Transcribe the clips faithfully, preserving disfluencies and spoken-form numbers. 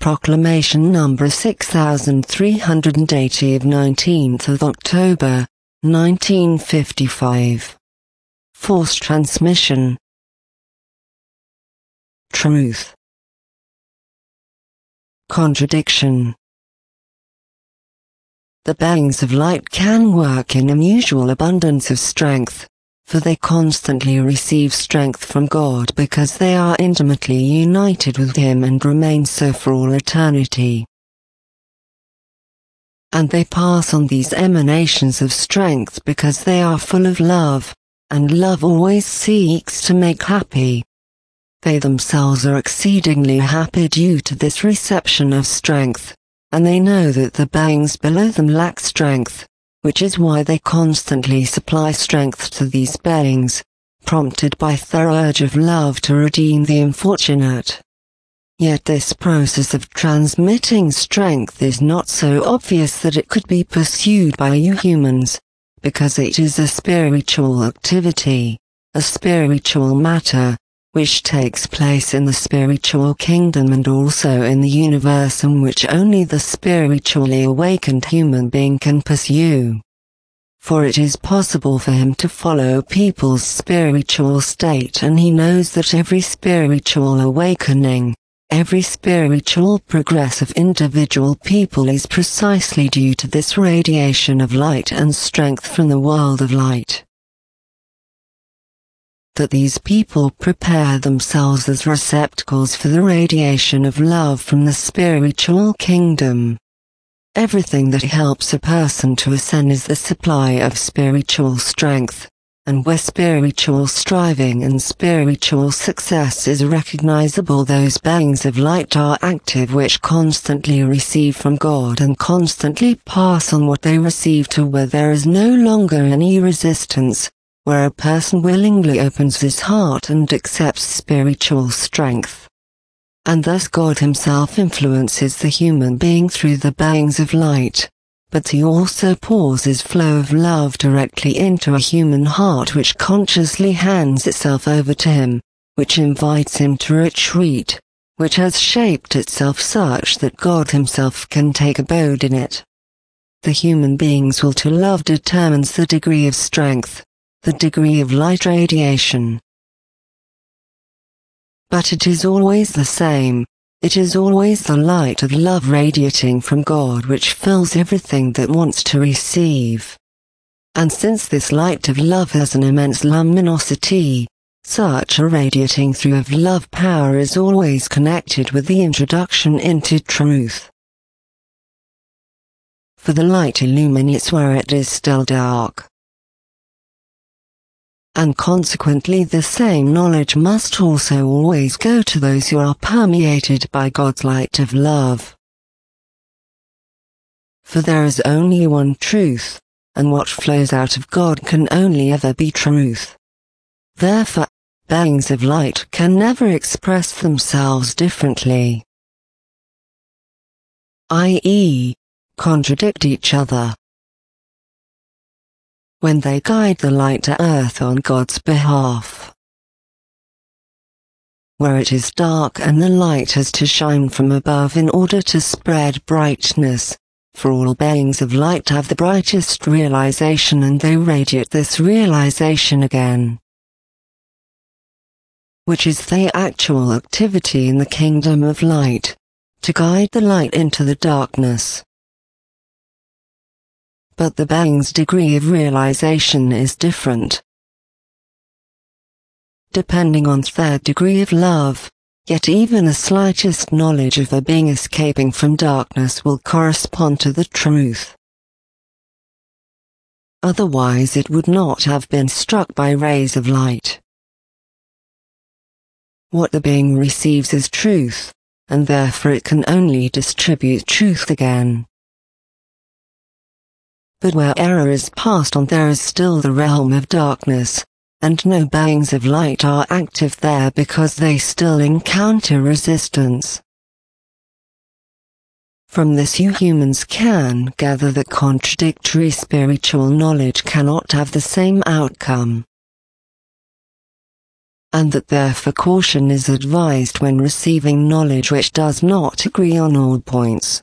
Proclamation number six thousand three hundred eighty of nineteenth of October, nineteen fifty-five. False transmission. Truth. Contradiction. The beings of light can work in unusual abundance of strength, for they constantly receive strength from God because they are intimately united with Him and remain so for all eternity. And they pass on these emanations of strength because they are full of love, and love always seeks to make happy. They themselves are exceedingly happy due to this reception of strength, and they know that the beings below them lack strength, which is why they constantly supply strength to these beings, prompted by thorough urge of love to redeem the unfortunate. Yet this process of transmitting strength is not so obvious that it could be pursued by you humans, because it is a spiritual activity, a spiritual matter, which takes place in the spiritual kingdom and also in the universe, and which only the spiritually awakened human being can pursue. For it is possible for him to follow people's spiritual state, and he knows that every spiritual awakening, every spiritual progress of individual people is precisely due to this radiation of light and strength from the world of light. That these people prepare themselves as receptacles for the radiation of love from the spiritual kingdom. Everything that helps a person to ascend is the supply of spiritual strength, and where spiritual striving and spiritual success is recognizable, those beings of light are active, which constantly receive from God and constantly pass on what they receive to where there is no longer any resistance, where a person willingly opens his heart and accepts spiritual strength. And thus God Himself influences the human being through the beings of light, but He also pours His flow of love directly into a human heart, which consciously hands itself over to Him, which invites him to retreat, which has shaped itself such that God Himself can take abode in it. The human being's will to love determines the degree of strength, the degree of light radiation. But it is always the same, it is always the light of love radiating from God which fills everything that wants to receive. And since this light of love has an immense luminosity, such a radiating through of love power is always connected with the introduction into truth. For the light illuminates where it is still dark. And consequently the same knowledge must also always go to those who are permeated by God's light of love. For there is only one truth, and what flows out of God can only ever be truth. Therefore, beings of light can never express themselves differently, that is, contradict each other. When they guide the light to earth on God's behalf, where it is dark and the light has to shine from above in order to spread brightness, for all beings of light have the brightest realization and they radiate this realization again, which is the actual activity in the kingdom of light, to guide the light into the darkness. But the being's degree of realization is different, depending on their degree of love, yet even the slightest knowledge of a being escaping from darkness will correspond to the truth. Otherwise it would not have been struck by rays of light. What the being receives is truth, and therefore it can only distribute truth again. But where error is passed on, there is still the realm of darkness, and no beings of light are active there because they still encounter resistance. From this you humans can gather that contradictory spiritual knowledge cannot have the same outcome. and that therefore caution is advised when receiving knowledge which does not agree on all points.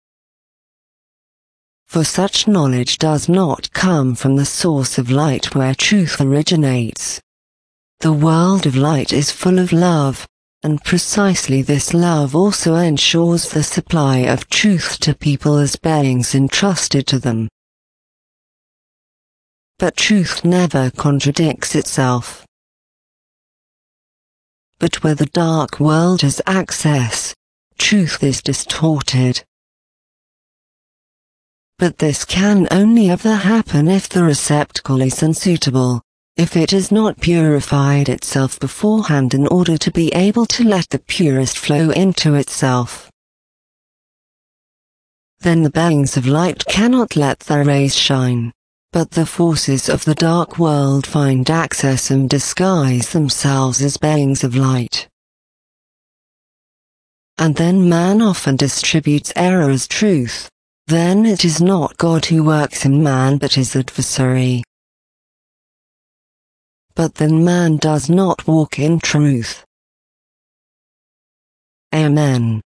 For such knowledge does not come from the source of light where truth originates. The world of light is full of love, and precisely this love also ensures the supply of truth to people as beings entrusted to them. But truth never contradicts itself. But where the dark world has access, truth is distorted. But this can only ever happen if the receptacle is unsuitable, if it has not purified itself beforehand in order to be able to let the purest flow into itself. Then the beings of light cannot let their rays shine, but the forces of the dark world find access and disguise themselves as beings of light. And then man often distributes error as truth. Then it is not God who works in man but his adversary. But then man does not walk in truth. Amen.